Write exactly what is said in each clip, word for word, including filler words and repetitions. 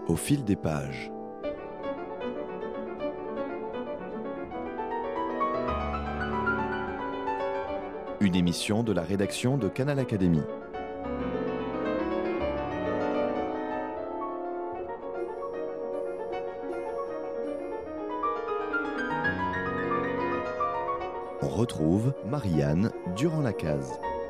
Au fil des pages. Une émission de la rédaction de Canal Académie. On retrouve Marianne durant la case.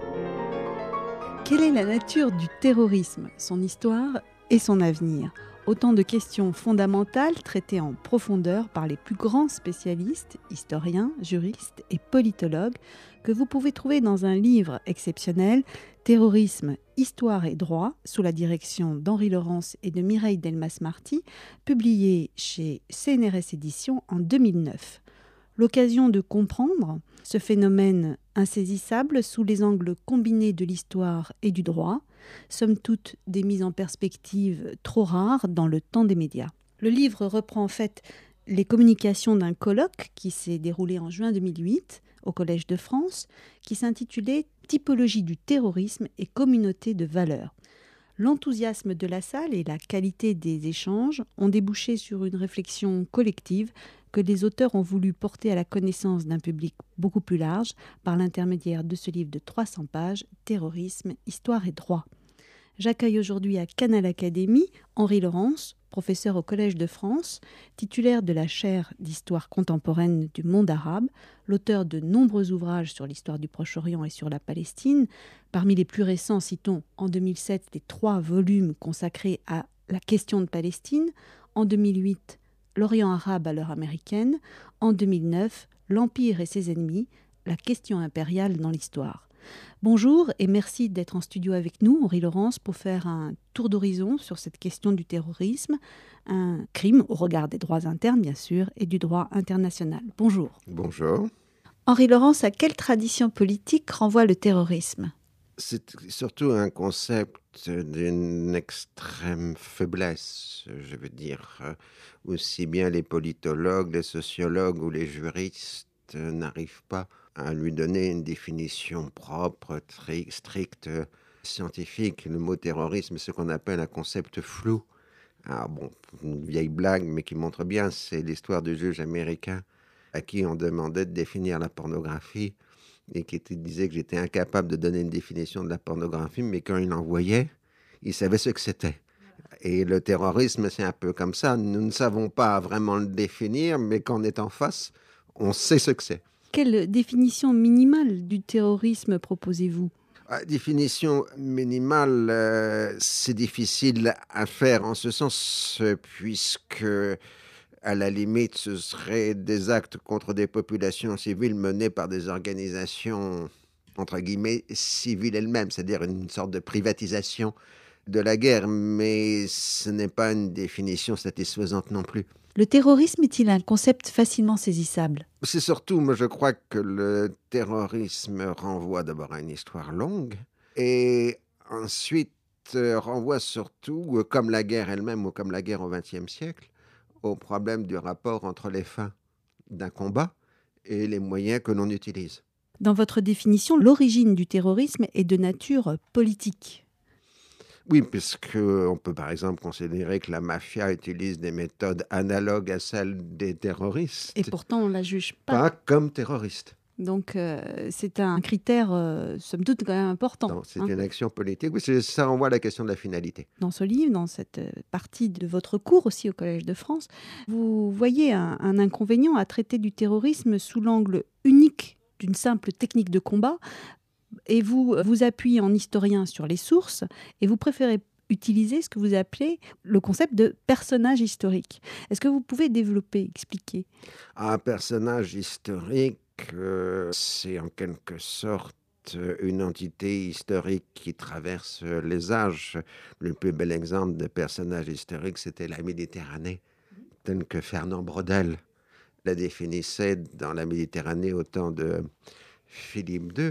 Quelle est la nature du terrorisme, son histoire et son avenir ? Autant de questions fondamentales traitées en profondeur par les plus grands spécialistes, historiens, juristes et politologues que vous pouvez trouver dans un livre exceptionnel, Terrorisme, Histoire et Droit, sous la direction d'Henri Laurence et de Mireille Delmas-Marty, publié chez C N R S Éditions en deux mille neuf. L'occasion de comprendre ce phénomène insaisissable sous les angles combinés de l'histoire et du droit, somme toute des mises en perspective trop rares dans le temps des médias. Le livre reprend en fait les communications d'un colloque qui s'est déroulé en juin deux mille huit au Collège de France, qui s'intitulait « Typologie du terrorisme et communauté de valeurs ». L'enthousiasme de la salle et la qualité des échanges ont débouché sur une réflexion collective que les auteurs ont voulu porter à la connaissance d'un public beaucoup plus large par l'intermédiaire de ce livre de trois cents pages, Terrorisme, Histoire et Droit. J'accueille aujourd'hui à Canal Académie Henri Laurence, professeur au Collège de France, titulaire de la chaire d'histoire contemporaine du monde arabe, l'auteur de nombreux ouvrages sur l'histoire du Proche-Orient et sur la Palestine. Parmi les plus récents, citons en deux mille sept les trois volumes consacrés à la question de Palestine, en deux mille huit l'Orient arabe à l'heure américaine, en deux mille neuf l'Empire et ses ennemis, la question impériale dans l'histoire. Bonjour et merci d'être en studio avec nous, Henri Laurence, pour faire un tour d'horizon sur cette question du terrorisme, un crime au regard des droits internes, bien sûr, et du droit international. Bonjour. Bonjour. Henri Laurence, à quelle tradition politique renvoie le terrorisme ? C'est surtout un concept d'une extrême faiblesse, je veux dire. Aussi bien les politologues, les sociologues ou les juristes n'arrivent pas à lui donner une définition propre, très stricte, scientifique. Le mot terrorisme, c'est ce qu'on appelle un concept flou. Alors bon, une vieille blague, mais qui montre bien, c'est l'histoire du juge américain à qui on demandait de définir la pornographie et qui était, disait que j'étais incapable de donner une définition de la pornographie, mais quand il l'envoyait, il savait ce que c'était. Et le terrorisme, c'est un peu comme ça. Nous ne savons pas vraiment le définir, mais quand on est en face, on sait ce que c'est. Quelle définition minimale du terrorisme proposez-vous ? La définition minimale, euh, c'est difficile à faire en ce sens, puisque à la limite, ce seraient des actes contre des populations civiles menés par des organisations, entre guillemets, civiles elles-mêmes, c'est-à-dire une sorte de privatisation de la guerre, mais ce n'est pas une définition satisfaisante non plus. Le terrorisme est-il un concept facilement saisissable ? C'est surtout, moi je crois que le terrorisme renvoie d'abord à une histoire longue, et ensuite euh, renvoie surtout, euh, comme la guerre elle-même ou comme la guerre au vingtième siècle, au problème du rapport entre les fins d'un combat et les moyens que l'on utilise. Dans votre définition, l'origine du terrorisme est de nature politique. Oui, puisqu'on peut par exemple considérer que la mafia utilise des méthodes analogues à celles des terroristes. Et pourtant, on ne la juge pas. Pas comme terroriste. Donc, euh, c'est un critère, euh, somme toute, quand même important. Non, c'est hein. une action politique. Oui, c'est, ça renvoie à la question de la finalité. Dans ce livre, dans cette partie de votre cours aussi au Collège de France, vous voyez un, un inconvénient à traiter du terrorisme sous l'angle unique d'une simple technique de combat, et vous vous appuyez en historien sur les sources, et vous préférez utiliser ce que vous appelez le concept de personnage historique. Est-ce que vous pouvez développer, expliquer ? Un personnage historique, euh, c'est en quelque sorte une entité historique qui traverse les âges. Le plus bel exemple de personnage historique, c'était la Méditerranée, tel que Fernand Braudel la définissait dans la Méditerranée au temps de Philippe deux.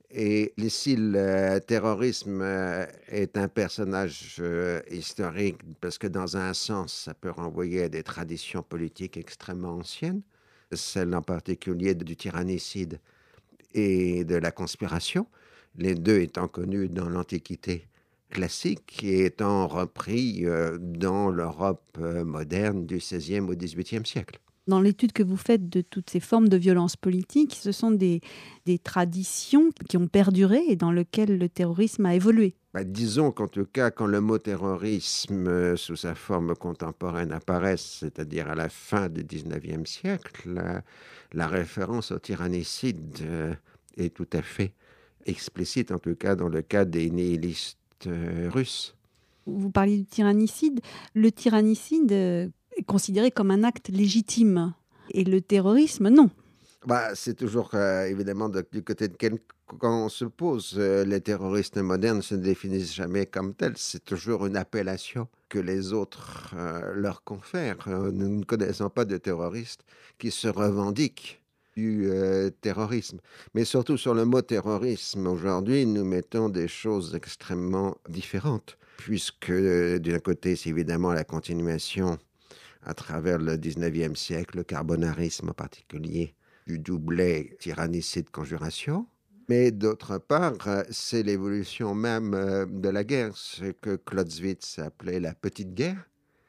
Et ici, le terrorisme est un personnage euh, historique parce que dans un sens, ça peut renvoyer à des traditions politiques extrêmement anciennes, celle en particulier du tyrannicide et de la conspiration, les deux étant connus dans l'Antiquité classique et étant repris euh, dans l'Europe euh, moderne du seizième au dix-huitième siècle. Dans l'étude que vous faites de toutes ces formes de violence politique, ce sont des, des traditions qui ont perduré et dans lesquelles le terrorisme a évolué. Bah, disons qu'en tout cas, quand le mot terrorisme euh, sous sa forme contemporaine apparaît, c'est-à-dire à la fin du dix-neuvième siècle, la, la référence au tyrannicide euh, est tout à fait explicite, en tout cas dans le cas des nihilistes euh, russes. Vous parliez du tyrannicide. Le tyrannicide euh, est considéré comme un acte légitime et le terrorisme, non. Bah, c'est toujours euh, évidemment de- du côté de quel quand on se pose. Euh, les terroristes modernes ne se définissent jamais comme tels. C'est toujours une appellation que les autres euh, leur confèrent. Euh, nous ne connaissons pas de terroristes qui se revendiquent du euh, terrorisme. Mais surtout sur le mot terrorisme, aujourd'hui, nous mettons des choses extrêmement différentes. Puisque euh, d'un côté, c'est évidemment la continuation à travers le dix-neuvième siècle, le carbonarisme en particulier, du doublet tyrannicide-conjuration. Mais d'autre part, euh, c'est l'évolution même euh, de la guerre, ce que Clausewitz appelait la petite guerre,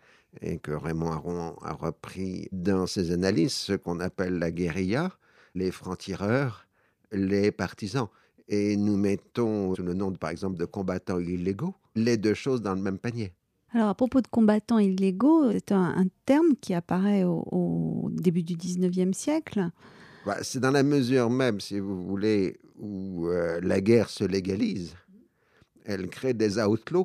et que Raymond Aron a repris dans ses analyses, ce qu'on appelle la guérilla, les francs-tireurs, les partisans. Et nous mettons sous le nom, de, par exemple, de combattants illégaux, les deux choses dans le même panier. Alors, à propos de combattants illégaux, c'est un, un terme qui apparaît au, au début du dix-neuvième siècle. Bah, c'est dans la mesure même, si vous voulez, où euh, la guerre se légalise. Elle crée des outlaws,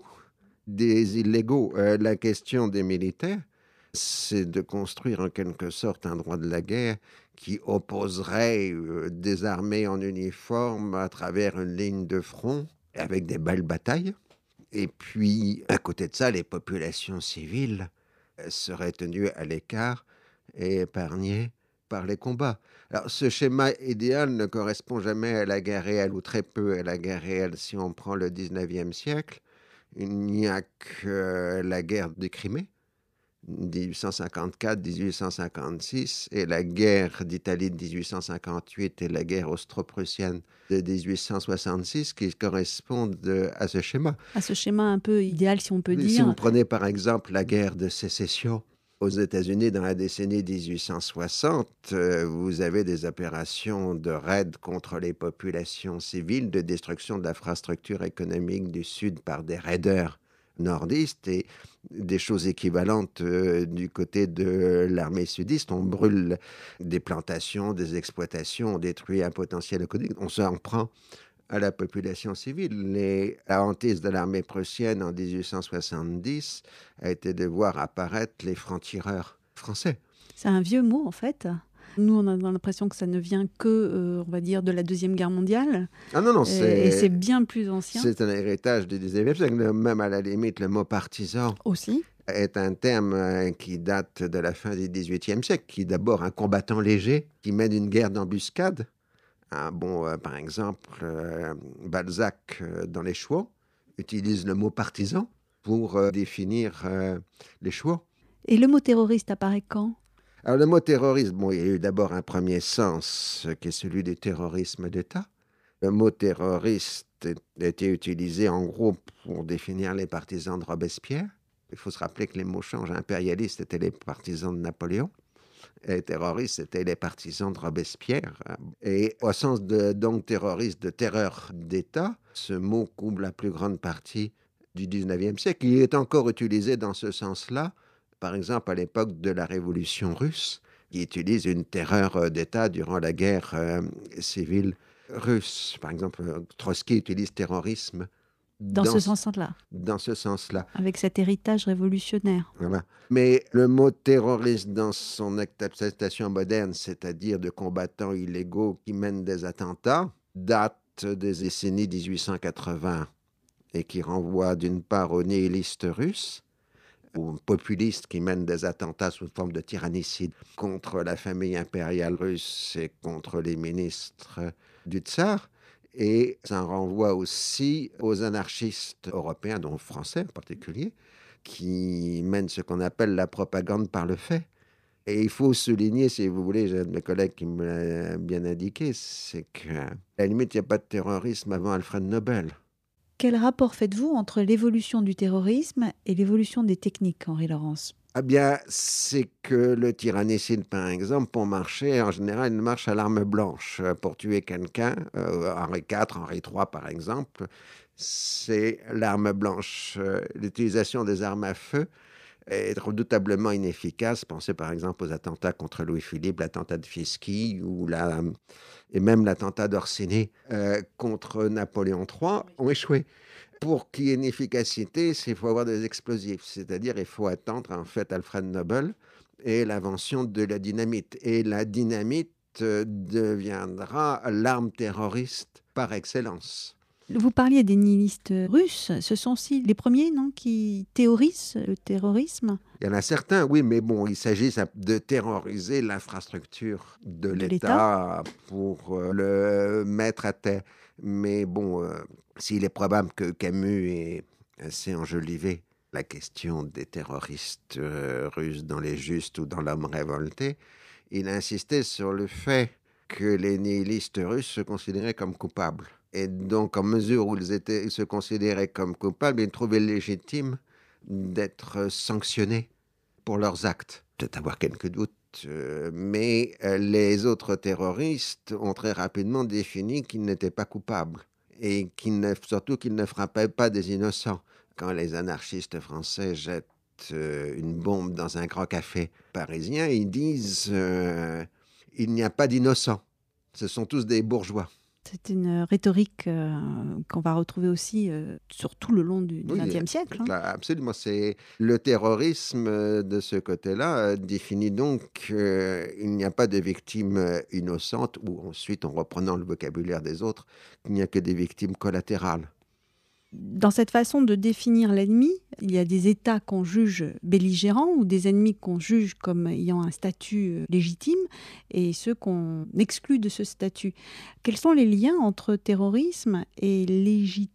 des illégaux. Euh, la question des militaires, c'est de construire en quelque sorte un droit de la guerre qui opposerait euh, des armées en uniforme à travers une ligne de front avec des belles batailles. Et puis, à côté de ça, les populations civiles euh, seraient tenues à l'écart et épargnées par les combats. Alors, ce schéma idéal ne correspond jamais à la guerre réelle, ou très peu à la guerre réelle. Si on prend le dix-neuvième siècle, il n'y a que la guerre de Crimée, dix-huit cent cinquante-quatre à dix-huit cent cinquante-six, et la guerre d'Italie de dix-huit cent cinquante-huit et la guerre austro-prussienne de dix-huit cent soixante-six qui correspondent à ce schéma. À ce schéma un peu idéal, si on peut Si dire. vous prenez par exemple la guerre de sécession aux États-Unis dans la décennie dix-huit cent soixante, euh, vous avez des opérations de raid contre les populations civiles, de destruction de l'infrastructure économique du Sud par des raiders nordistes et des choses équivalentes euh, du côté de l'armée sudiste. On brûle des plantations, des exploitations, on détruit un potentiel économique. On s'en prend à la population civile. Les, la hantise de l'armée prussienne en dix-huit cent soixante-dix a été de voir apparaître les francs-tireurs français. C'est un vieux mot, en fait. Nous, on a l'impression que ça ne vient que, euh, on va dire, de la Deuxième Guerre mondiale. Ah non, non, et, c'est... et c'est bien plus ancien. C'est un héritage du dix-neuvième siècle. Même à la limite, le mot partisan Aussi. est un terme euh, qui date de la fin du dix-huitième siècle, qui est d'abord un combattant léger qui mène une guerre d'embuscade. Ah, bon, euh, par exemple, euh, Balzac, euh, dans Les Chouans, utilise le mot partisan pour euh, définir euh, les Chouans. Et le mot terroriste apparaît quand ? Alors, le mot terrorisme, bon, il y a eu d'abord un premier sens, euh, qui est celui du terrorisme d'État. Le mot terroriste a été utilisé en gros pour définir les partisans de Robespierre. Il faut se rappeler que les mots changent. Impérialistes étaient les partisans de Napoléon. Et terroristes, c'était les partisans de Robespierre. Et au sens de donc terroriste, de terreur d'État, ce mot couvre la plus grande partie du dix-neuvième siècle. Il est encore utilisé dans ce sens-là, par exemple à l'époque de la Révolution russe, qui utilise une terreur d'État durant la guerre euh, civile russe. Par exemple, Trotsky utilise terrorisme Dans, dans ce sens-là. Dans ce sens-là. Avec cet héritage révolutionnaire. Voilà. Mais le mot terroriste dans son acceptation moderne, c'est-à-dire de combattants illégaux qui mènent des attentats, date des décennies dix-huit cent quatre-vingts et qui renvoie d'une part aux nihilistes russes, aux populistes qui mènent des attentats sous forme de tyrannicide contre la famille impériale russe et contre les ministres du tsar. Et ça renvoie aussi aux anarchistes européens, dont français en particulier, qui mènent ce qu'on appelle la propagande par le fait. Et il faut souligner, si vous voulez, j'ai un de mes collègues qui me l'a bien indiqué, c'est qu'à la limite, il n'y a pas de terrorisme avant Alfred Nobel. Quel rapport faites-vous entre l'évolution du terrorisme et l'évolution des techniques, Henri Laurence ? Eh bien, c'est que le tyrannicide, par exemple, pour marcher, en général, il marche à l'arme blanche. Pour tuer quelqu'un, euh, Henri quatre, Henri trois, par exemple, c'est l'arme blanche. Euh, L'utilisation des armes à feu est redoutablement inefficace. Pensez par exemple aux attentats contre Louis-Philippe, l'attentat de Fisky ou la, et même l'attentat d'Orsini euh, contre Napoléon trois ont échoué. Pour qu'il y ait une efficacité, il faut avoir des explosifs, c'est-à-dire il faut attendre en fait Alfred Nobel et l'invention de la dynamite. Et la dynamite euh, deviendra l'arme terroriste par excellence. Vous parliez des nihilistes russes, ce sont aussi les premiers, non, qui théorisent le terrorisme ? Il y en a certains, oui, mais bon, il s'agit de terroriser l'infrastructure de, De l'État, l'État pour euh, le mettre à terre. Mais bon, euh, s'il est probable que Camus ait assez enjolivé la question des terroristes euh, russes dans Les Justes ou dans L'Homme révolté, il insistait sur le fait que les nihilistes russes se considéraient comme coupables. Et donc, en mesure où ils, étaient, ils se considéraient comme coupables, ils trouvaient légitime d'être sanctionnés pour leurs actes. Peut-être avoir quelques doutes, euh, mais euh, les autres terroristes ont très rapidement défini qu'ils n'étaient pas coupables et qu'ils ne, surtout qu'ils ne frappaient pas des innocents. Quand les anarchistes français jettent euh, une bombe dans un grand café parisien, ils disent euh, « il n'y a pas d'innocents, ce sont tous des bourgeois ». C'est une rhétorique euh, qu'on va retrouver aussi euh, sur tout le long du Oui, vingtième siècle. Hein. Là, absolument. C'est le terrorisme euh, de ce côté-là euh, définit donc qu'il euh, n'y a pas de victimes euh, innocentes, ou ensuite, en reprenant le vocabulaire des autres, qu'il n'y a que des victimes collatérales. Dans cette façon de définir l'ennemi, il y a des États qu'on juge belligérants ou des ennemis qu'on juge comme ayant un statut légitime et ceux qu'on exclut de ce statut. Quels sont les liens entre terrorisme et légitimité ?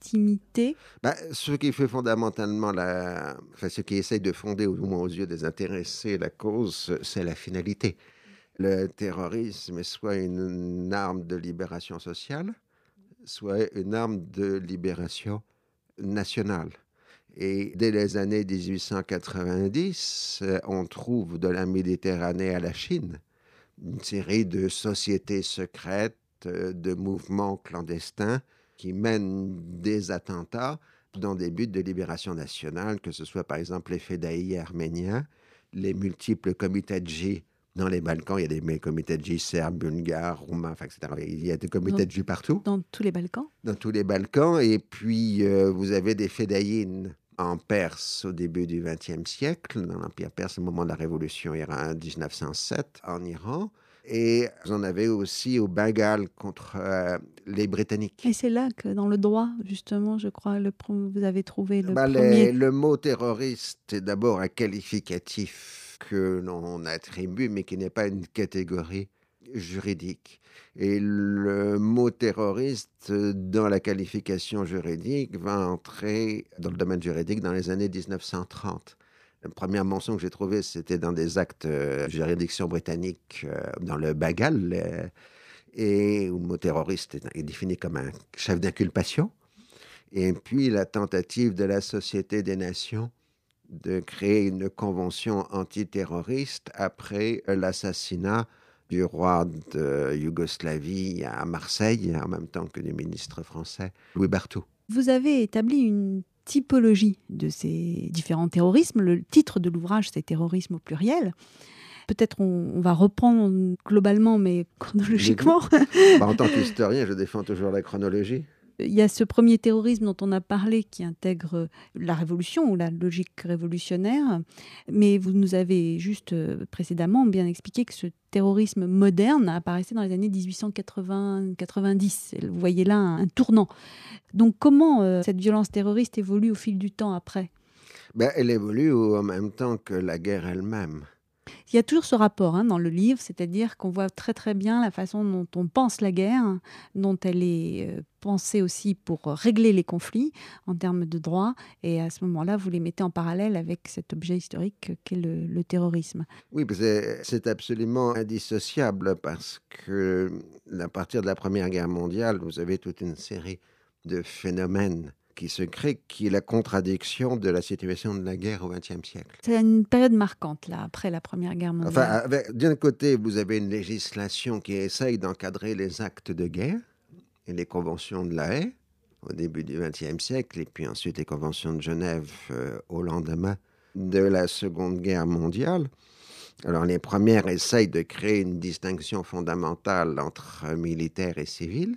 Bah, ce qui fait fondamentalement, la... enfin, ce qui essaye de fonder, au moins aux yeux des intéressés, la cause, c'est la finalité. Le terrorisme est soit une, une arme de libération sociale, soit une arme de libération nationale. Et dès les années dix-huit cent quatre-vingt-dix, on trouve de la Méditerranée à la Chine une série de sociétés secrètes, de mouvements clandestins qui mènent des attentats dans des buts de libération nationale, que ce soit par exemple les Fedaïs arméniens, les multiples comitadji dans les Balkans. Il y a des comitadji serbes, bulgares, roumains, et cetera. Il y a des comitadji partout. Dans tous les Balkans ? Dans tous les Balkans. Et puis, euh, vous avez des Fedaïnes en Perse au début du vingtième siècle, dans l'Empire perse, au moment de la Révolution iran, dix-neuf cent sept, en Iran. Et vous en avez aussi au Bengale contre euh, les Britanniques. Et c'est là que, dans le droit, justement, je crois, le, vous avez trouvé le bah, premier... Les, le mot terroriste est d'abord un qualificatif que l'on attribue, mais qui n'est pas une catégorie juridique. Et le mot terroriste, dans la qualification juridique, va entrer dans le domaine juridique dans les années dix-neuf cent trente. La première mention que j'ai trouvée, c'était dans des actes de juridiction britannique, euh, dans le Bengale, euh, et où le mot terroriste est, est défini comme un chef d'inculpation. Et puis la tentative de la Société des Nations de créer une convention antiterroriste après l'assassinat du roi de Yougoslavie à Marseille, en même temps que du ministre français Louis Barthou. Vous avez établi une typologie de ces différents terrorismes. Le titre de l'ouvrage, c'est « Terrorisme au pluriel ». Peut-être on, on va reprendre globalement, mais chronologiquement. Bah, en tant qu'historien, je défends toujours la chronologie. Il y a ce premier terrorisme dont on a parlé qui intègre la révolution ou la logique révolutionnaire, mais vous nous avez juste précédemment bien expliqué que ce terrorisme moderne apparaissait dans les années dix-huit cent quatre-vingts quatre-vingt-dix. Vous voyez là un, un tournant. Donc comment euh, cette violence terroriste évolue au fil du temps après ? Ben, elle évolue en même temps que la guerre elle-même. Il y a toujours ce rapport hein, dans le livre, c'est-à-dire qu'on voit très très bien la façon dont on pense la guerre, dont elle est euh, pensée aussi pour régler les conflits en termes de droit. Et à ce moment-là, vous les mettez en parallèle avec cet objet historique qu'est le, le terrorisme. Oui, c'est, c'est absolument indissociable parce que à partir de la Première Guerre mondiale, vous avez toute une série de phénomènes qui se crée, qui est la contradiction de la situation de la guerre au vingtième siècle. C'est une période marquante, là, après la Première Guerre mondiale. Enfin, avec, d'un côté, vous avez une législation qui essaye d'encadrer les actes de guerre et les conventions de La Haye au début du vingtième siècle, et puis ensuite les conventions de Genève euh, au lendemain de la Seconde Guerre mondiale. Alors, les premières essayent de créer une distinction fondamentale entre militaires et civils,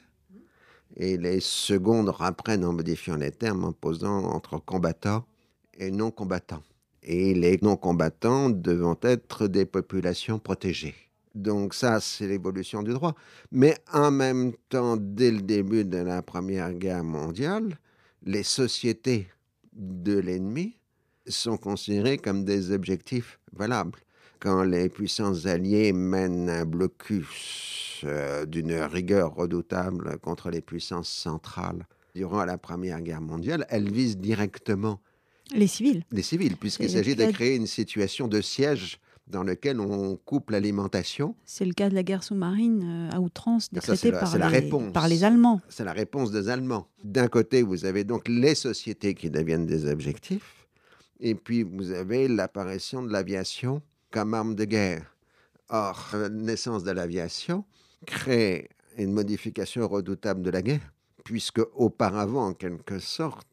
et les secondes reprennent en modifiant les termes, en posant entre combattants et non-combattants. Et les non-combattants devant être des populations protégées. Donc ça, c'est l'évolution du droit. Mais en même temps, dès le début de la Première Guerre mondiale, les sociétés de l'ennemi sont considérées comme des objectifs valables. Quand les puissances alliées mènent un blocus euh, d'une rigueur redoutable contre les puissances centrales durant la Première Guerre mondiale, elles visent directement les civils. Les civils, puisqu'il s'agit de créer une situation de siège dans laquelle on coupe l'alimentation. C'est le cas de la guerre sous-marine à outrance décrétée la, par, les, par les Allemands. C'est la réponse des Allemands. D'un côté, vous avez donc les sociétés qui deviennent des objectifs, et puis vous avez l'apparition de l'aviation comme arme de guerre. Or, la naissance de l'aviation crée une modification redoutable de la guerre, puisque auparavant, en quelque sorte,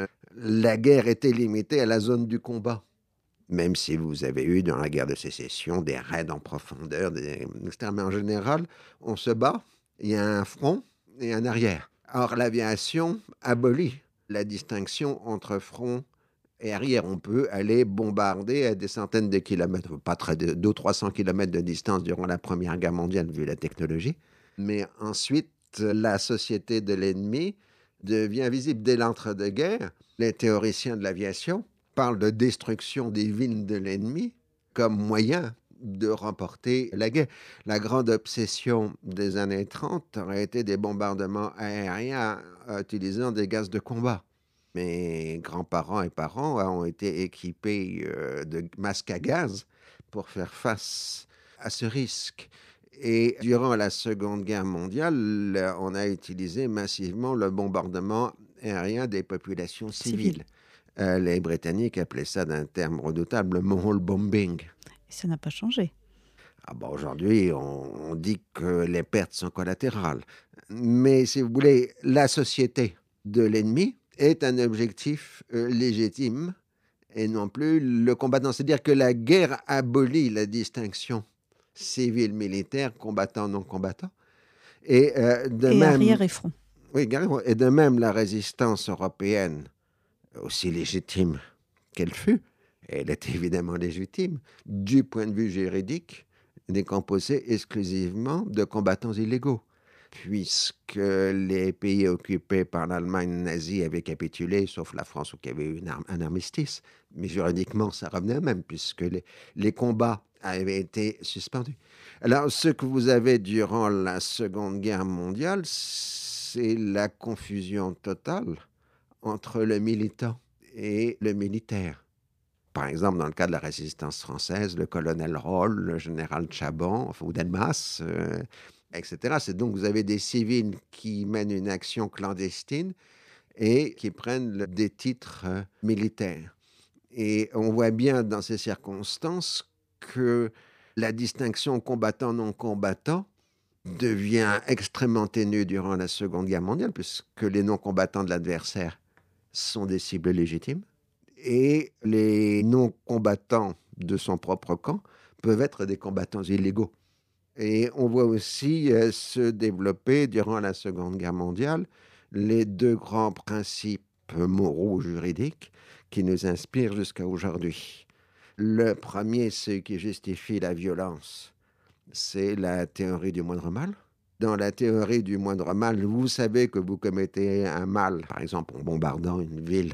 la guerre était limitée à la zone du combat. Même si vous avez eu dans la guerre de sécession des raids en profondeur, des... mais en général, on se bat, il y a un front et un arrière. Or, l'aviation abolit la distinction entre front et arrière. On peut aller bombarder à des centaines de kilomètres, pas très de deux cents à trois cents kilomètres de distance durant la Première Guerre mondiale, vu la technologie. Mais ensuite, la société de l'ennemi devient visible dès l'entre-deux-guerres. Les théoriciens de l'aviation parlent de destruction des villes de l'ennemi comme moyen de remporter la guerre. La grande obsession des années trente aurait été des bombardements aériens utilisant des gaz de combat. Mes grands-parents et parents ont été équipés de masques à gaz pour faire face à ce risque. Et durant la Seconde Guerre mondiale, on a utilisé massivement le bombardement aérien des populations civiles. Civil. Euh, les Britanniques appelaient ça d'un terme redoutable, le mole bombing. Et ça n'a pas changé. Ah bon, aujourd'hui, on, on dit que les pertes sont collatérales. Mais si vous voulez, la société de l'ennemi est un objectif euh, légitime et non plus le combattant. C'est-à-dire que la guerre abolit la distinction civil, militaire, combattant, non combattant. Et, euh, de et même, arrière et front. Oui, et de même, la résistance européenne, aussi légitime qu'elle fut, elle est évidemment légitime, du point de vue juridique, n'est composée exclusivement de combattants illégaux, puisque les pays occupés par l'Allemagne nazie avaient capitulé, sauf la France où il y avait eu arme, un armistice. Mais juridiquement, ça revenait à même, puisque les, les combats avaient été suspendus. Alors, ce que vous avez durant la Seconde Guerre mondiale, c'est la confusion totale entre le militant et le militaire. Par exemple, dans le cas de la résistance française, le colonel Roll, le général Chabon, ou Delmas, euh, et cetera. C'est donc, vous avez des civils qui mènent une action clandestine et qui prennent le, des titres euh, militaires. Et on voit bien dans ces circonstances que la distinction combattant-non combattant devient extrêmement ténue durant la Seconde Guerre mondiale, puisque les non-combattants de l'adversaire sont des cibles légitimes, et les non-combattants de son propre camp peuvent être des combattants illégaux. Et on voit aussi euh, se développer, durant la Seconde Guerre mondiale, les deux grands principes moraux juridiques qui nous inspirent jusqu'à aujourd'hui. Le premier, ce qui justifie la violence, c'est la théorie du moindre mal. Dans la théorie du moindre mal, vous savez que vous commettez un mal, par exemple en bombardant une ville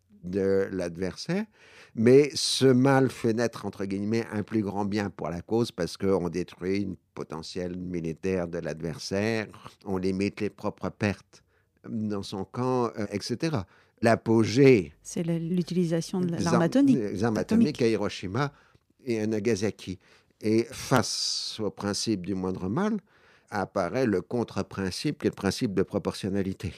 de l'adversaire, mais ce mal fait naître, entre guillemets, un plus grand bien pour la cause parce qu'on détruit une potentielle militaire de l'adversaire, on limite les propres pertes dans son camp, euh, et cetera. L'apogée... C'est l'utilisation de l'arme atomique. Les armes atomiques à Hiroshima et à Nagasaki. Et face au principe du moindre mal, apparaît le contre-principe qui est le principe de proportionnalité.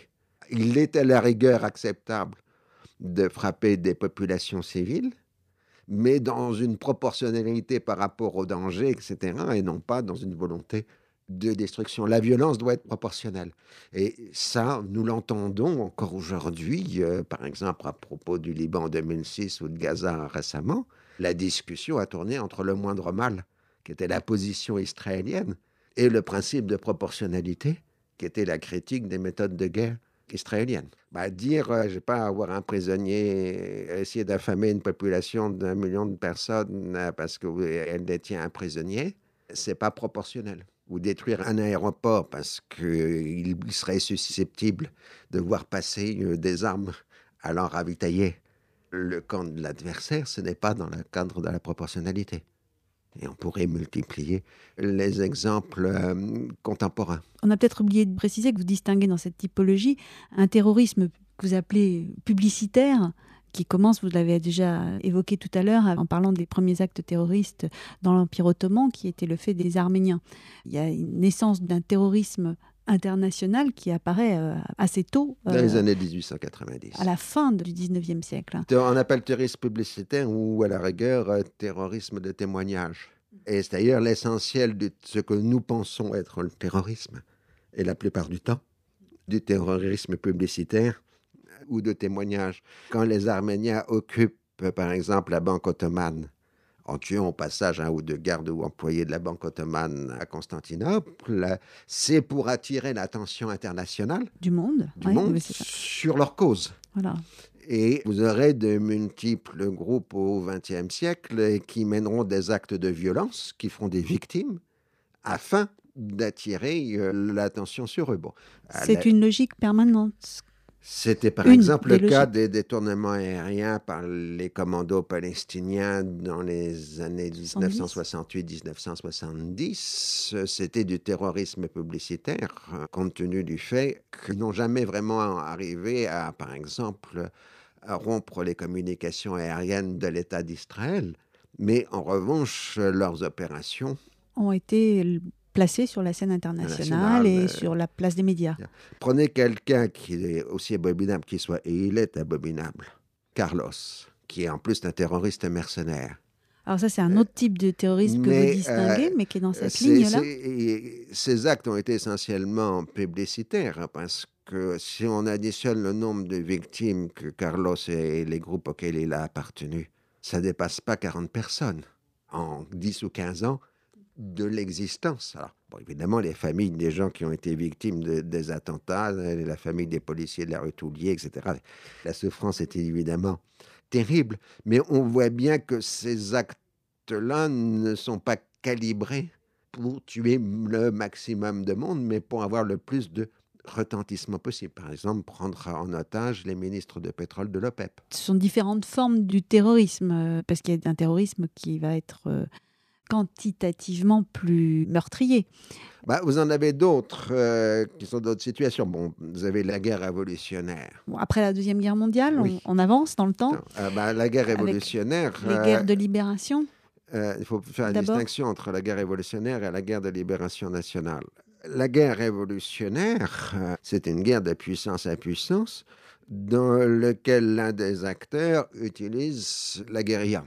Il est à la rigueur acceptable de frapper des populations civiles, mais dans une proportionnalité par rapport au danger, et cetera, et non pas dans une volonté de destruction. La violence doit être proportionnelle. Et ça, nous l'entendons encore aujourd'hui, euh, par exemple à propos du Liban en deux mille six ou de Gaza récemment, la discussion a tourné entre le moindre mal, qui était la position israélienne, et le principe de proportionnalité, qui était la critique des méthodes de guerre israéliennes. Bah, dire, euh, je ne sais pas, avoir un prisonnier, essayer d'affamer une population d'un million de personnes euh, parce qu'elle détient un prisonnier, c'est pas proportionnel. Ou détruire un aéroport parce qu'il serait susceptible de voir passer euh, des armes allant ravitailler le camp de l'adversaire, ce n'est pas dans le cadre de la proportionnalité. Et on pourrait multiplier les exemples euh, contemporains. On a peut-être oublié de préciser que vous distinguez dans cette typologie un terrorisme que vous appelez publicitaire, qui commence, vous l'avez déjà évoqué tout à l'heure, en parlant des premiers actes terroristes dans l'Empire ottoman, qui était le fait des Arméniens. Il y a une naissance d'un terrorisme international qui apparaît euh, assez tôt. Euh, dans les années dix-huit cent quatre-vingt-dix. À la fin du dix-neuvième siècle. On appelle terrorisme publicitaire ou, à la rigueur, euh, terrorisme de témoignage. Et c'est d'ailleurs l'essentiel de ce que nous pensons être le terrorisme. Et la plupart du temps, du terrorisme publicitaire ou de témoignage. Quand les Arméniens occupent, par exemple, la banque ottomane, en tuant au passage un ou deux gardes ou employés de la banque ottomane à Constantinople, c'est pour attirer l'attention internationale du monde, du ouais, monde sur leur cause. Voilà. Et vous aurez de multiples groupes au vingtième siècle qui mèneront des actes de violence, qui feront des victimes, afin d'attirer euh, l'attention sur eux. Bon, c'est la... une logique permanente. C'était par Une exemple le des cas logiques. des détournements aériens par les commandos palestiniens dans les années dix-neuf cent soixante-huit dix-neuf cent soixante-dix. C'était du terrorisme publicitaire, compte tenu du fait qu'ils n'ont jamais vraiment arrivé à, par exemple, à rompre les communications aériennes de l'État d'Israël. Mais en revanche, leurs opérations ont été placé sur la scène internationale et euh, sur la place des médias. Prenez quelqu'un qui est aussi abominable qu'il soit, et il est abominable, Carlos, qui est en plus un terroriste mercenaire. Alors ça, c'est un autre type de terrorisme que mais, vous distinguez, euh, mais qui est dans cette c'est, ligne-là. C'est, ces actes ont été essentiellement publicitaires, hein, parce que si on additionne le nombre de victimes que Carlos et les groupes auxquels il a appartenu, ça ne dépasse pas quarante personnes en dix ou quinze ans de l'existence. Alors, bon, évidemment, les familles des gens qui ont été victimes de, des attentats, la famille des policiers de la rue Toulier, et cetera. La souffrance était évidemment terrible, mais on voit bien que ces actes-là ne sont pas calibrés pour tuer le maximum de monde, mais pour avoir le plus de retentissement possible. Par exemple, prendre en otage les ministres de pétrole de l'OPEP. Ce sont différentes formes du terrorisme, parce qu'il y a un terrorisme qui va être euh, quantitativement plus meurtrier. Bah, vous en avez d'autres euh, qui sont d'autres situations. Bon, vous avez la guerre révolutionnaire. Bon, après la Deuxième Guerre mondiale, oui. on, on avance dans le temps. Euh, bah, la guerre révolutionnaire... Les euh, guerres de libération. Euh, il faut faire la distinction entre la guerre révolutionnaire et la guerre de libération nationale. La guerre révolutionnaire, euh, c'est une guerre de puissance à puissance dans laquelle l'un des acteurs utilise la guérilla.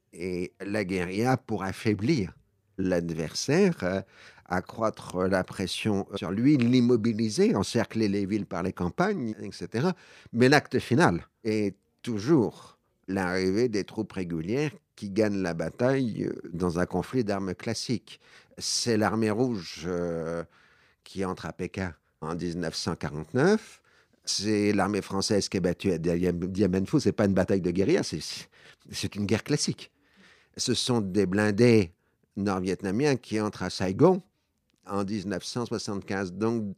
Et la guérilla pour affaiblir l'adversaire, euh, accroître la pression sur lui, l'immobiliser, encercler les villes par les campagnes, et cetera. Mais l'acte final est toujours l'arrivée des troupes régulières qui gagnent la bataille dans un conflit d'armes classiques. C'est l'armée rouge euh, qui entre à Pékin en dix-neuf cent quarante-neuf. C'est l'armée française qui est battue à Dien Bien Phu. Ce n'est pas une bataille de guérilla, c'est, c'est une guerre classique. Ce sont des blindés nord-vietnamiens qui entrent à Saigon en dix-neuf cent soixante-quinze. Donc,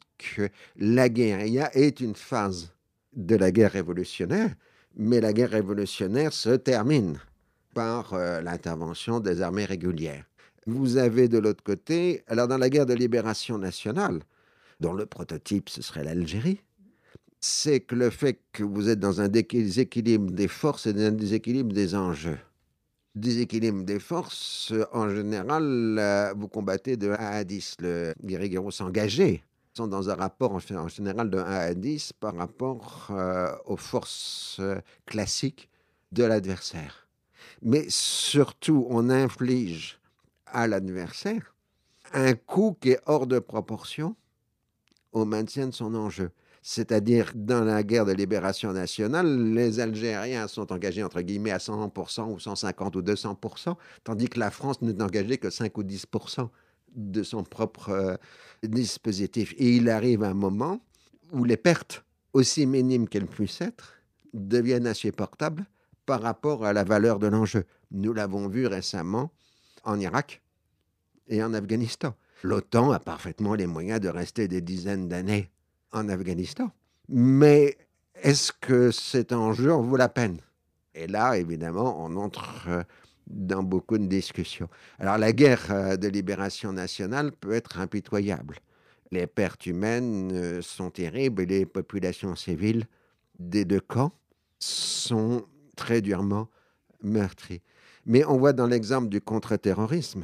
la guérilla est une phase de la guerre révolutionnaire, mais la guerre révolutionnaire se termine par euh, l'intervention des armées régulières. Vous avez de l'autre côté, alors dans la guerre de libération nationale, dont le prototype ce serait l'Algérie, c'est que le fait que vous êtes dans un déséquilibre des forces et un déséquilibre des enjeux. Déséquilibre des forces, en général, euh, vous combattez de un à dix. Le guerrilleros engagés sont dans un rapport en, en général de un à dix par rapport euh, aux forces euh, classiques de l'adversaire. Mais surtout, on inflige à l'adversaire un coup qui est hors de proportion au maintien de son enjeu. C'est-à-dire, dans la guerre de libération nationale, les Algériens sont engagés, entre guillemets, à cent pour cent ou cent cinquante ou deux cents pour cent, tandis que la France n'est engagée que cinq ou dix pour cent de son propre euh, dispositif. Et il arrive un moment où les pertes, aussi minimes qu'elles puissent être, deviennent insupportables par rapport à la valeur de l'enjeu. Nous l'avons vu récemment en Irak et en Afghanistan. L'OTAN a parfaitement les moyens de rester des dizaines d'années en Afghanistan. Mais est-ce que cet enjeu en vaut la peine? Et là, évidemment, on entre dans beaucoup de discussions. Alors, la guerre de libération nationale peut être impitoyable. Les pertes humaines sont terribles et les populations civiles des deux camps sont très durement meurtries. Mais on voit dans l'exemple du contre-terrorisme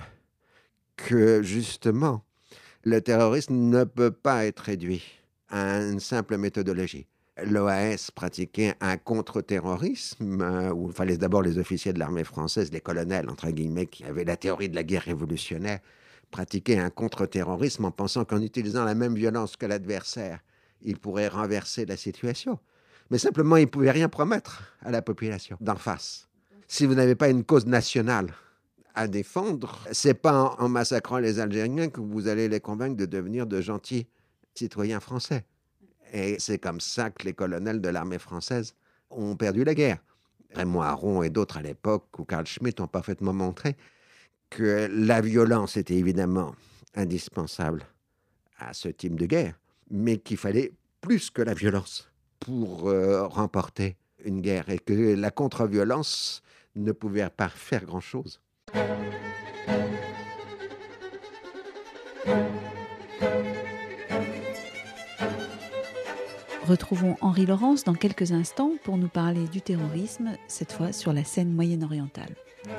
que, justement, le terrorisme ne peut pas être réduit à une simple méthodologie. L'O A S pratiquait un contre-terrorisme, euh, où il fallait d'abord les officiers de l'armée française, les colonels, entre guillemets, qui avaient la théorie de la guerre révolutionnaire, pratiquaient un contre-terrorisme en pensant qu'en utilisant la même violence que l'adversaire, ils pourraient renverser la situation. Mais simplement, ils ne pouvaient rien promettre à la population d'en face. Si vous n'avez pas une cause nationale à défendre, ce n'est pas en, en massacrant les Algériens que vous allez les convaincre de devenir de gentils citoyens français. Et c'est comme ça que les colonels de l'armée française ont perdu la guerre. Raymond Aron et d'autres à l'époque, ou Carl Schmitt, ont parfaitement montré que la violence était évidemment indispensable à ce type de guerre, mais qu'il fallait plus que la violence pour euh, remporter une guerre, et que la contre-violence ne pouvait pas faire grand-chose. Retrouvons Henri Laurence dans quelques instants pour nous parler du terrorisme, cette fois sur la scène moyen-orientale.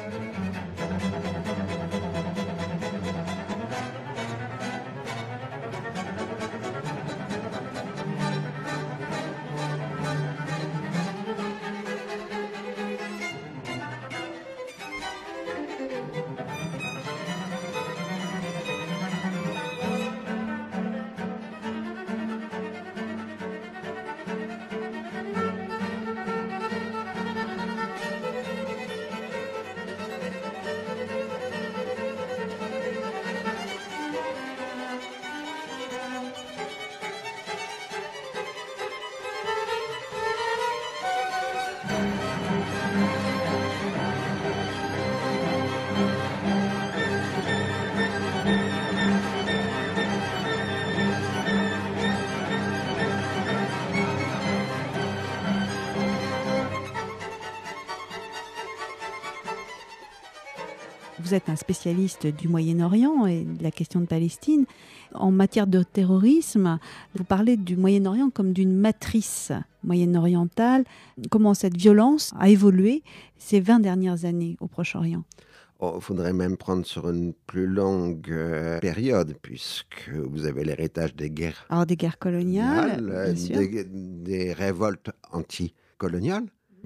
Vous êtes un spécialiste du Moyen-Orient et de la question de Palestine. En matière de terrorisme, vous parlez du Moyen-Orient comme d'une matrice moyen-orientale. Comment cette violence a évolué ces vingt dernières années au Proche-Orient? Il oh, faudrait même prendre sur une plus longue euh, période, puisque vous avez l'héritage des guerres. Alors des guerres coloniales, euh, des, des révoltes anti-coloniales.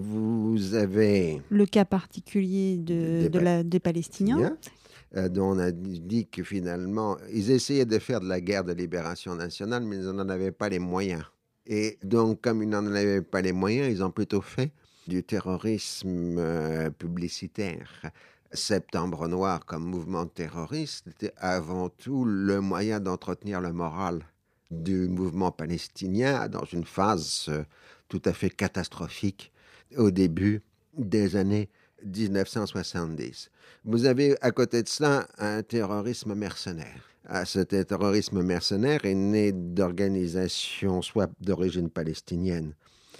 Vous avez le cas particulier de, de de la, des Palestiniens, euh, dont on a dit que finalement, ils essayaient de faire de la guerre de libération nationale, mais ils n'en avaient pas les moyens. Et donc, comme ils n'en avaient pas les moyens, ils ont plutôt fait du terrorisme euh, publicitaire. Septembre Noir, comme mouvement terroriste, était avant tout le moyen d'entretenir le moral du mouvement palestinien dans une phase euh, tout à fait catastrophique au début des années dix-neuf cent soixante-dix. Vous avez à côté de cela un terrorisme mercenaire. Ce terrorisme mercenaire est né d'organisations soit d'origine palestinienne,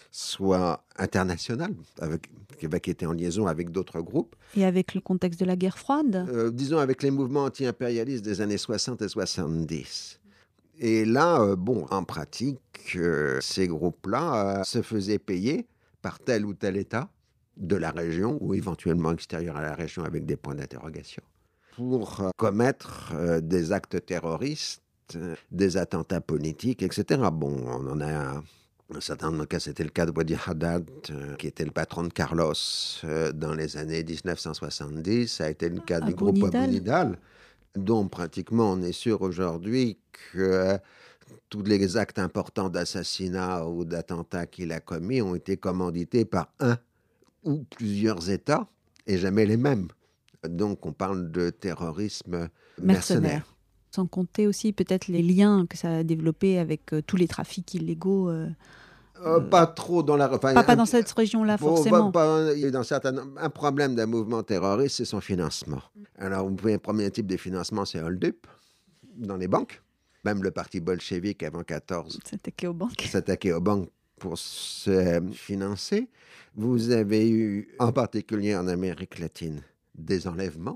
soit internationale, avec, qui était en liaison avec d'autres groupes. Et avec le contexte de la guerre froide euh, Disons avec les mouvements anti-impérialistes des années soixante et soixante-dix. Et là, euh, bon, en pratique, euh, ces groupes-là euh, se faisaient payer par tel ou tel État de la région ou éventuellement extérieur à la région avec des points d'interrogation pour euh, commettre euh, des actes terroristes des attentats politiques, et cetera. Bon, on en a un certain nombre de cas, c'était le cas de Wadi Haddad, euh, qui était le patron de Carlos euh, dans les années dix-neuf cent soixante-dix. Ça a été le cas du Abu groupe Abu Nidal. Nidal, dont pratiquement on est sûr aujourd'hui que euh, tous les actes importants d'assassinat ou d'attentat qu'il a commis ont été commandités par un ou plusieurs États, et jamais les mêmes. Donc on parle de terrorisme mercenaire. Mercenaires. Sans compter aussi peut-être les liens que ça a développés avec euh, tous les trafics illégaux. euh, Euh, euh, pas trop dans la... Enfin, pas, pas un- dans cette région-là, Bon, forcément. pas- pas- il y a dans certains, un problème d'un mouvement terroriste, c'est son financement. Alors, vous pouvez, un premier type de financement, c'est hold-up, dans les banques. Même le parti bolchevique, avant quatorze, S'attaquer aux banques. s'attaquait aux banques pour se financer. Vous avez eu, en particulier en Amérique latine, des enlèvements.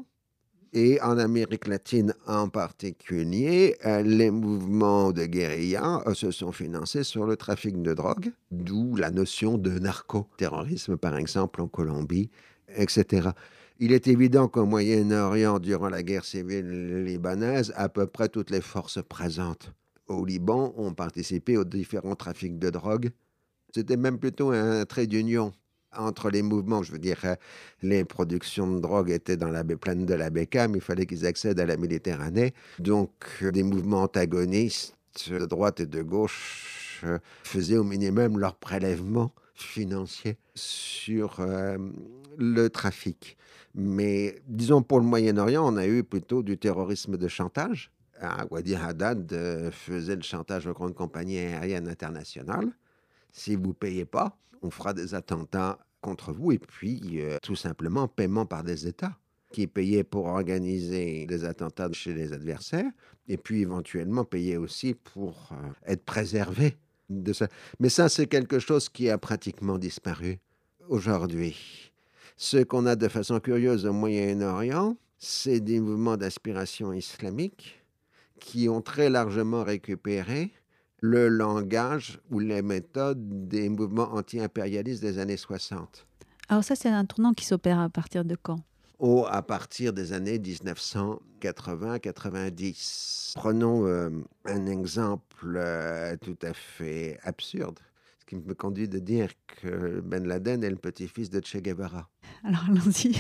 Et en Amérique latine en particulier, euh, les mouvements de guérilla euh, se sont financés sur le trafic de drogue, d'où la notion de narco-terrorisme, par exemple, en Colombie, et cetera. Il est évident qu'au Moyen-Orient, durant la guerre civile libanaise, à peu près toutes les forces présentes au Liban ont participé aux différents trafics de drogue. C'était même plutôt un trait d'union entre les mouvements. Je veux dire, euh, les productions de drogue étaient dans la baie plaine de la Bécam, il fallait qu'ils accèdent à la Méditerranée. Donc, euh, des mouvements antagonistes de droite et de gauche euh, faisaient au minimum leur prélèvement financier sur euh, le trafic. Mais disons, pour le Moyen-Orient, on a eu plutôt du terrorisme de chantage. Ah, Wadi Haddad euh, faisait le chantage aux grandes compagnies aériennes internationales. Si vous ne payez pas, on fera des attentats contre vous. Et puis, euh, tout simplement, paiement par des États qui payaient pour organiser des attentats chez les adversaires. Et puis, éventuellement, payaient aussi pour euh, être préservés de ça. Mais ça, c'est quelque chose qui a pratiquement disparu aujourd'hui. Ce qu'on a de façon curieuse au Moyen-Orient, c'est des mouvements d'aspiration islamique qui ont très largement récupéré le langage ou les méthodes des mouvements anti-impérialistes des années soixante. Alors ça, c'est un tournant qui s'opère à partir de quand? Ou à partir des années dix-neuf cent quatre-vingts quatre-vingt-dix. Prenons euh, un exemple euh, tout à fait absurde, ce qui me conduit de dire que Ben Laden est le petit-fils de Che Guevara. Alors allons-y.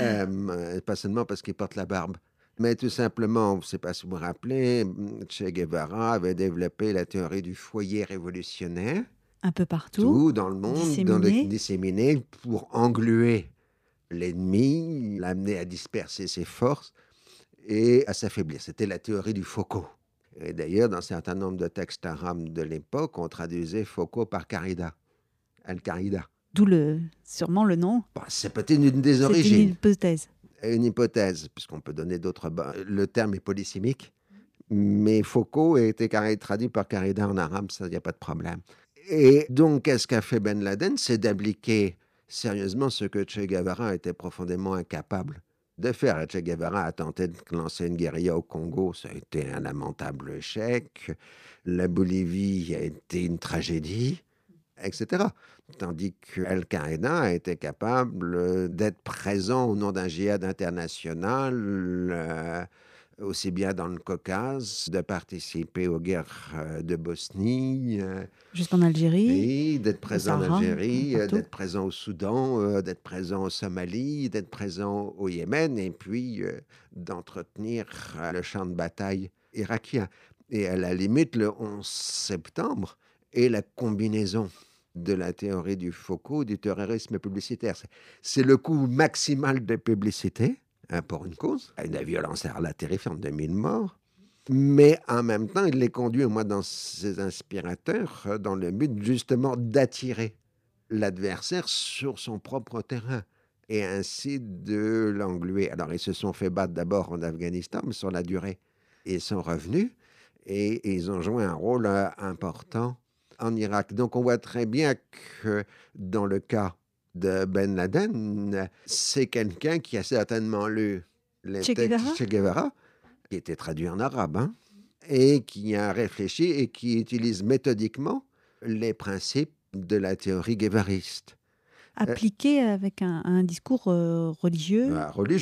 Euh, pas seulement parce qu'il porte la barbe, mais tout simplement, je ne sais pas si vous vous rappelez, Che Guevara avait développé la théorie du foyer révolutionnaire, Un peu partout. tout dans le monde, dans le, disséminé. disséminé, pour engluer l'ennemi, l'amener à disperser ses forces et à s'affaiblir. C'était la théorie du Foucault. Et d'ailleurs, dans un certain nombre de textes arabes de l'époque, on traduisait Foucault par Qaïda, Al-Qaïda. D'où le, sûrement le nom. Bon, c'est peut-être une des C'est origines. une hypothèse. Une hypothèse, puisqu'on peut donner d'autres... Le terme est polysémique, mais Foucault a été traduit par Qaïda en arabe, ça, il n'y a pas de problème. Et donc, qu'est-ce qu'a fait Ben Laden? C'est d'appliquer sérieusement ce que Che Guevara était profondément incapable de faire. Che Guevara a tenté de lancer une guérilla au Congo, ça a été un lamentable échec. La Bolivie a été une tragédie, et cetera. Tandis que Al-Qaïda a été capable d'être présent au nom d'un djihad international, euh, aussi bien dans le Caucase, de participer aux guerres euh, de Bosnie, euh, Jusqu'en Algérie. et d'être présent en Sahara, Algérie, euh, partout. d'être présent au Soudan, euh, d'être présent au Somalie, d'être présent au Yémen, et puis euh, d'entretenir euh, le champ de bataille irakien. Et à la limite, le onze septembre, et la combinaison de la théorie du Foucault, du terrorisme publicitaire. C'est, c'est le coût maximal de publicité hein, pour une cause, une violence terrifiante de mille morts, mais en même temps, il les conduit, moi, dans ses inspirateurs, euh, dans le but justement d'attirer l'adversaire sur son propre terrain et ainsi de l'engluer. Alors, ils se sont fait battre d'abord en Afghanistan, mais sur la durée. Ils sont revenus et, et ils ont joué un rôle euh, important en Irak. Donc, on voit très bien que dans le cas de Ben Laden, c'est quelqu'un qui a certainement lu les Che textes Guevara de Che Guevara, qui était traduit en arabe, hein, et qui a réfléchi et qui utilise méthodiquement les principes de la théorie guévariste. Appliqué avec un, un discours euh, religieux. Euh, religieux.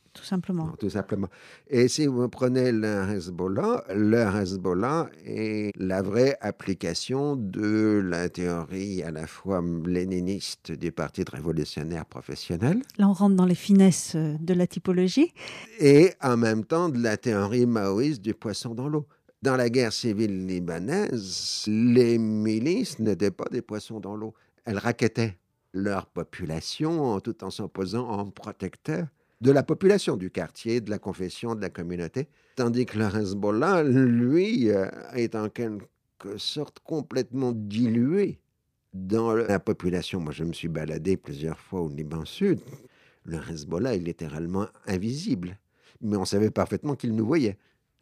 tout simplement. Non, tout simplement. Et si vous prenez le Hezbollah, le Hezbollah est la vraie application de la théorie à la fois léniniste du Parti révolutionnaire professionnel. Là, on rentre dans les finesses de la typologie. Et en même temps de la théorie maoïste du poisson dans l'eau. Dans la guerre civile libanaise, les milices n'étaient pas des poissons dans l'eau. Elles racketaient leur population tout en s'opposant en protecteurs de la population, du quartier, de la confession, de la communauté. Tandis que le Hezbollah, lui, est en quelque sorte complètement dilué dans la population. Moi, je me suis baladé plusieurs fois au Liban Sud. Le Hezbollah est littéralement invisible. Mais on savait parfaitement qu'il nous voyait.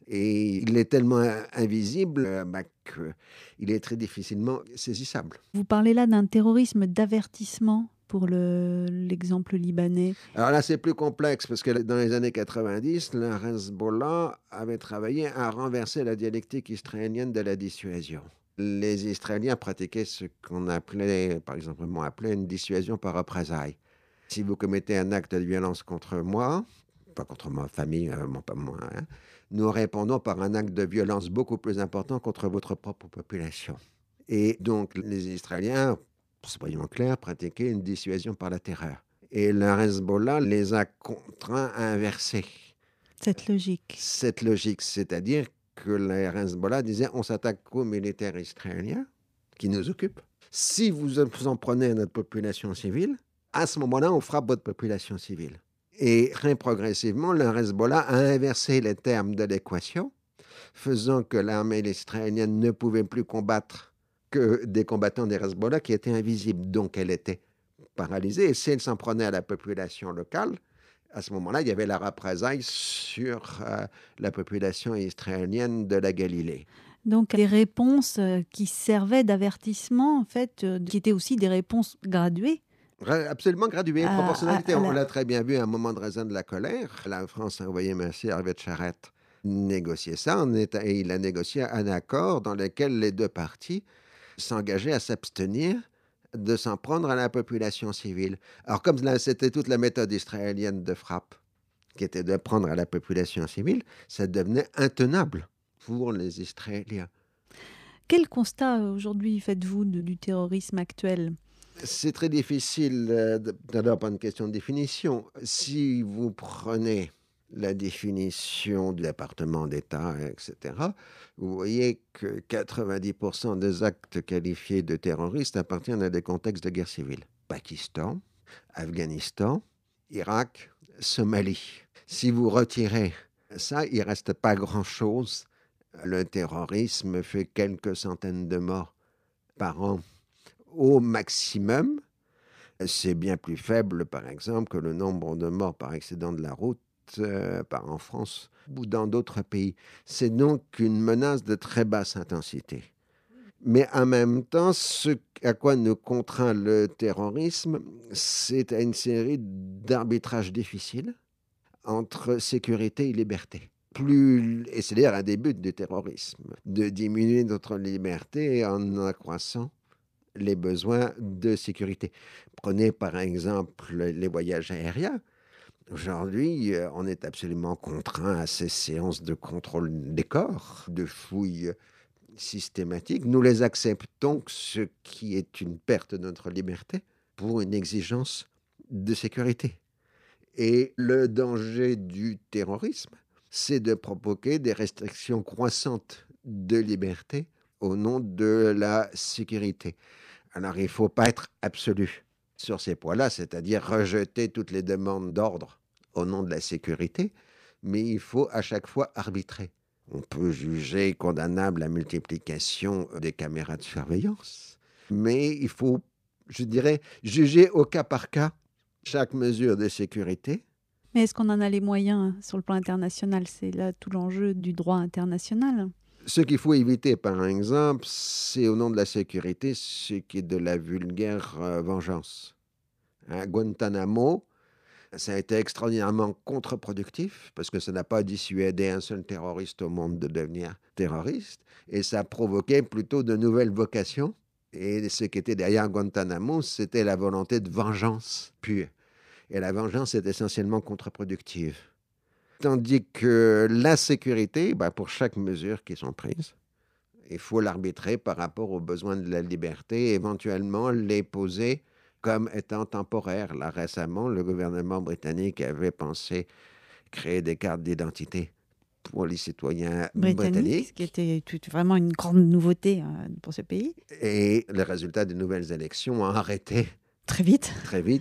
Et il est tellement invisible euh, bah, qu'il est très difficilement saisissable. Vous parlez là d'un terrorisme d'avertissement pour le, l'exemple libanais. Alors là, c'est plus complexe parce que dans les années quatre-vingt-dix, le Hezbollah avait travaillé à renverser la dialectique israélienne de la dissuasion. Les Israéliens pratiquaient ce qu'on appelait, par exemple, moi appelait une dissuasion par représailles. Si vous commettez un acte de violence contre moi, pas contre ma famille, euh, pas moi, hein, nous répondons par un acte de violence beaucoup plus important contre votre propre population. Et donc, les Israéliens, soyons clairs, pratiquaient une dissuasion par la terreur. Et le Hezbollah les a contraints à inverser cette logique. Cette logique, c'est-à-dire que le Hezbollah disait on s'attaque aux militaires israéliens qui nous occupent. Si vous vous en prenez à notre population civile, à ce moment-là, on frappe votre population civile. Et très progressivement, le Hezbollah a inversé les termes de l'équation, faisant que l'armée israélienne ne pouvait plus combattre que des combattants des Hezbollah qui étaient invisibles. Donc, elle était paralysée. Et si elle s'en prenait à la population locale, à ce moment-là, il y avait la représaille sur euh, la population israélienne de la Galilée. Donc, des réponses qui servaient d'avertissement, en fait, euh, qui étaient aussi des réponses graduées. Absolument graduée, à, proportionnalité. à, à On la... l'a très bien vu à un moment de raison de la colère. La France a envoyé M. Hervé de Charette négocier ça. Et il a négocié un accord dans lequel les deux parties s'engageaient à s'abstenir de s'en prendre à la population civile. Alors, comme là, c'était toute la méthode israélienne de frappe, qui était de prendre à la population civile, ça devenait intenable pour les Israéliens. Quel constat aujourd'hui faites-vous de, du terrorisme actuel ? C'est très difficile, euh, d'abord pas une question de définition. Si vous prenez la définition du département d'État, et cetera, vous voyez que quatre-vingt-dix pour cent des actes qualifiés de terroristes appartiennent à des contextes de guerre civile. Pakistan, Afghanistan, Irak, Somalie. Si vous retirez ça, il ne reste pas grand-chose. Le terrorisme fait quelques centaines de morts par an. Au maximum, c'est bien plus faible, par exemple, que le nombre de morts par accident de la route euh, par en France ou dans d'autres pays. C'est donc une menace de très basse intensité. Mais en même temps, ce à quoi nous contraint le terrorisme, c'est à une série d'arbitrages difficiles entre sécurité et liberté. Plus, et c'est d'ailleurs un des buts du terrorisme, de diminuer notre liberté en accroissant les besoins de sécurité. Prenez par exemple les voyages aériens. Aujourd'hui, on est absolument contraint à ces séances de contrôle des corps, de fouilles systématiques. Nous les acceptons, ce qui est une perte de notre liberté, pour une exigence de sécurité. Et le danger du terrorisme, c'est de provoquer des restrictions croissantes de liberté au nom de la sécurité. Alors, il ne faut pas être absolu sur ces points-là, c'est-à-dire rejeter toutes les demandes d'ordre au nom de la sécurité, mais il faut à chaque fois arbitrer. On peut juger condamnable la multiplication des caméras de surveillance, mais il faut, je dirais, juger au cas par cas chaque mesure de sécurité. Mais est-ce qu'on en a les moyens sur le plan international ? C'est là tout l'enjeu du droit international. Ce qu'il faut éviter, par exemple, c'est au nom de la sécurité ce qui est de la vulgaire euh, vengeance. Hein, Guantanamo, ça a été extraordinairement contre-productif parce que ça n'a pas dissuadé un seul terroriste au monde de devenir terroriste et ça a provoqué plutôt de nouvelles vocations. Et ce qui était derrière Guantanamo, c'était la volonté de vengeance pure. Et la vengeance est essentiellement contre-productive. Tandis que la sécurité, bah, pour chaque mesure qui sont prises, il faut l'arbitrer par rapport aux besoins de la liberté, et éventuellement les poser comme étant temporaires. Là, récemment, le gouvernement britannique avait pensé créer des cartes d'identité pour les citoyens Britannique, britanniques. ce qui était tout- vraiment une grande nouveauté euh, pour ce pays. Et les résultats des nouvelles élections ont arrêté Très vite. très vite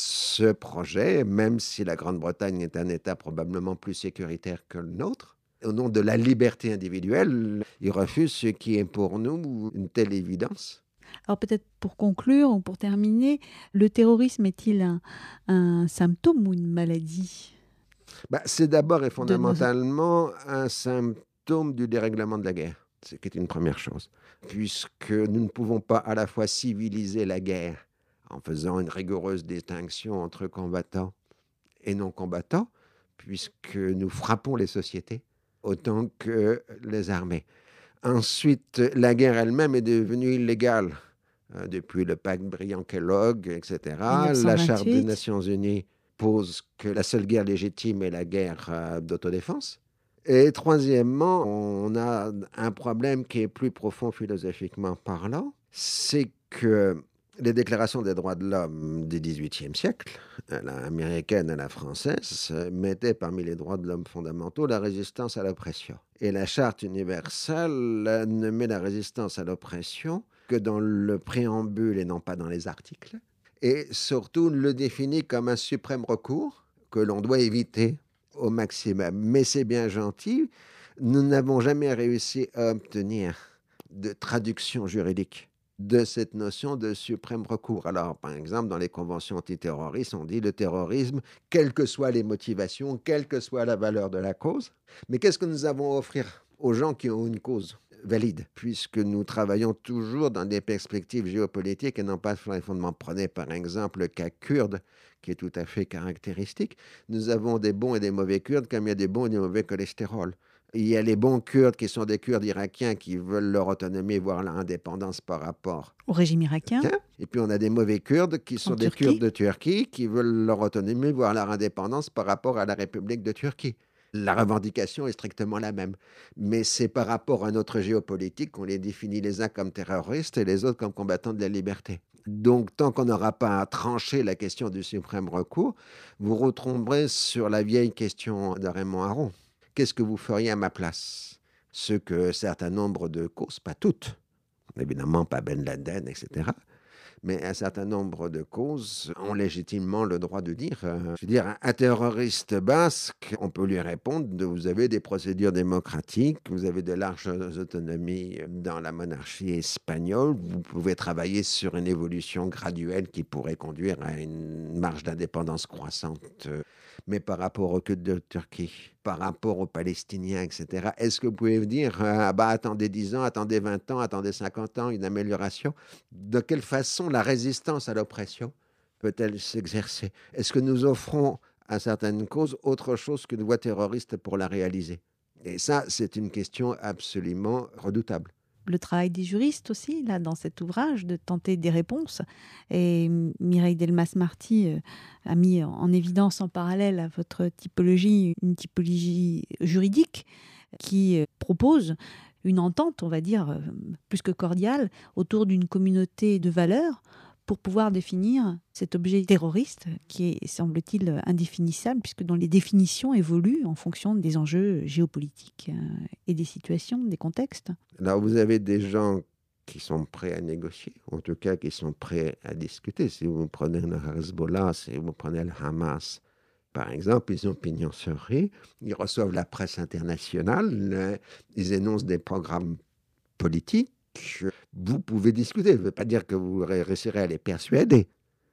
ce projet, même si la Grande-Bretagne est un État probablement plus sécuritaire que le nôtre. Au nom de la liberté individuelle, ils refusent ce qui est pour nous une telle évidence. Alors peut-être pour conclure ou pour terminer, le terrorisme est-il un, un symptôme ou une maladie? Bah, c'est d'abord et nos- fondamentalement un symptôme du dérèglement de la guerre, ce qui est une première chose, puisque nous ne pouvons pas à la fois civiliser la guerre en faisant une rigoureuse distinction entre combattants et non-combattants, puisque nous frappons les sociétés autant que les armées. Ensuite, la guerre elle-même est devenue illégale euh, depuis le pacte Briand-Kellogg, et cetera. La Charte des mille neuf cent vingt-huit. Nations Unies pose que la seule guerre légitime est la guerre euh, d'autodéfense. Et troisièmement, on a un problème qui est plus profond philosophiquement parlant, c'est que les déclarations des droits de l'homme du dix-huitième siècle, l'américaine et la française, mettaient parmi les droits de l'homme fondamentaux la résistance à l'oppression. Et la Charte universelle ne met la résistance à l'oppression que dans le préambule et non pas dans les articles. Et surtout le définit comme un suprême recours que l'on doit éviter au maximum. Mais c'est bien gentil, nous n'avons jamais réussi à obtenir de traduction juridique de cette notion de suprême recours. Alors, par exemple, dans les conventions antiterroristes, on dit le terrorisme, quelles que soient les motivations, quelle que soit la valeur de la cause. Mais qu'est-ce que nous avons à offrir aux gens qui ont une cause valide, puisque nous travaillons toujours dans des perspectives géopolitiques et non pas sur les fondements. Prenez par exemple le cas kurde, qui est tout à fait caractéristique. Nous avons des bons et des mauvais Kurdes, comme il y a des bons et des mauvais cholestérol. Il y a les bons Kurdes qui sont des Kurdes irakiens qui veulent leur autonomie, voire leur indépendance par rapport Au régime irakien. Et puis on a des mauvais Kurdes qui sont En des Turquie. Kurdes de Turquie qui veulent leur autonomie, voire leur indépendance par rapport à la République de Turquie. La revendication est strictement la même. Mais c'est par rapport à notre géopolitique qu'on les définit les uns comme terroristes et les autres comme combattants de la liberté. Donc, tant qu'on n'aura pas tranché la question du suprême recours, vous retomberez sur la vieille question de Raymond Aron. Qu'est-ce que vous feriez à ma place? Ce que certain nombre de causes, pas toutes, évidemment pas Ben Laden, et cetera, mais un certain nombre de causes ont légitimement le droit de dire. Euh, je veux dire, un terroriste basque, on peut lui répondre, de, vous avez des procédures démocratiques, vous avez de larges autonomies dans la monarchie espagnole, vous pouvez travailler sur une évolution graduelle qui pourrait conduire à une marge d'indépendance croissante. Mais par rapport au Kurdes de Turquie, par rapport aux Palestiniens, et cetera, est-ce que vous pouvez me dire, euh, bah, attendez dix ans, attendez vingt ans, attendez cinquante ans, une amélioration? De quelle façon la résistance à l'oppression peut-elle s'exercer? Est-ce que nous offrons à certaines causes autre chose qu'une voie terroriste pour la réaliser? Et ça, c'est une question absolument redoutable. Le travail des juristes aussi, là, dans cet ouvrage, de tenter des réponses. Et Mireille Delmas-Marty euh, a mis en évidence en parallèle à votre typologie une typologie juridique qui euh, propose une entente, on va dire, euh, plus que cordiale, autour d'une communauté de valeurs pour pouvoir définir cet objet terroriste qui est, semble-t-il, indéfinissable, puisque dont les définitions évoluent en fonction des enjeux géopolitiques euh, et des situations, des contextes. Alors, vous avez des gens qui sont prêts à négocier, en tout cas qui sont prêts à discuter. Si vous prenez le Hezbollah, si vous prenez le Hamas, par exemple, ils ont pignon sur rue, ils reçoivent la presse internationale, ils énoncent des programmes politiques. Vous pouvez discuter. Ça ne veut pas dire que vous réussirez à les persuader.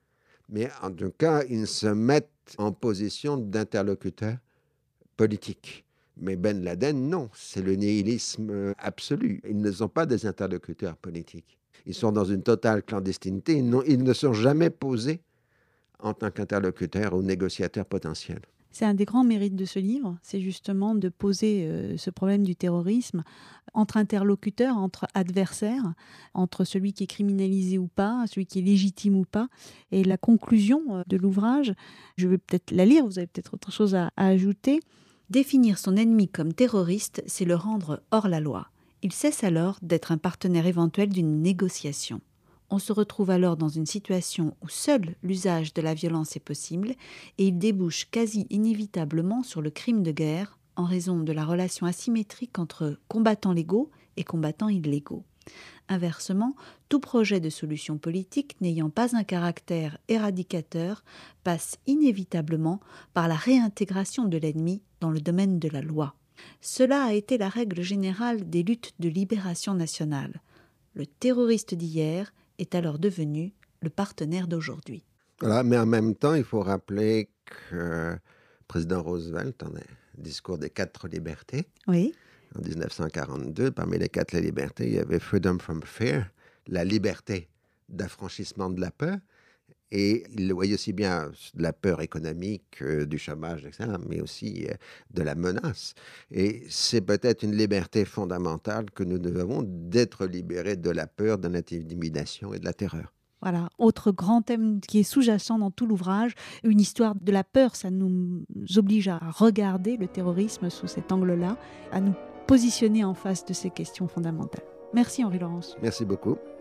Mais en tout cas, ils se mettent en position d'interlocuteur politique. Mais Ben Laden, non. C'est le nihilisme absolu. Ils ne sont pas des interlocuteurs politiques. Ils sont dans une totale clandestinité. Ils, ils ne sont jamais posés en tant qu'interlocuteurs ou négociateurs potentiels. C'est un des grands mérites de ce livre, c'est justement de poser euh, ce problème du terrorisme entre interlocuteurs, entre adversaires, entre celui qui est criminalisé ou pas, celui qui est légitime ou pas. Et la conclusion de l'ouvrage, je vais peut-être la lire, vous avez peut-être autre chose à, à ajouter, Définir son ennemi comme terroriste, c'est le rendre hors la loi. Il cesse alors d'être un partenaire éventuel d'une négociation. On se retrouve alors dans une situation où seul l'usage de la violence est possible et il débouche quasi inévitablement sur le crime de guerre en raison de la relation asymétrique entre combattants légaux et combattants illégaux. Inversement, tout projet de solution politique n'ayant pas un caractère éradicateur passe inévitablement par la réintégration de l'ennemi dans le domaine de la loi. Cela a été la règle générale des luttes de libération nationale. Le terroriste d'hier est alors devenu le partenaire d'aujourd'hui. Voilà, mais en même temps, il faut rappeler que le président Roosevelt, en discours des quatre libertés, oui. en dix-neuf cent quarante-deux, parmi les quatre libertés, il y avait Freedom from Fear, la liberté d'affranchissement de la peur. Et il le voyait aussi bien de la peur économique, euh, du chômage, et cetera, mais aussi euh, de la menace. Et c'est peut-être une liberté fondamentale que nous devons d'être libérés de la peur, de l'intimidation et de la terreur. Voilà, autre grand thème qui est sous-jacent dans tout l'ouvrage, une histoire de la peur, ça nous oblige à regarder le terrorisme sous cet angle-là, à nous positionner en face de ces questions fondamentales. Merci Henri Laurence. Merci beaucoup.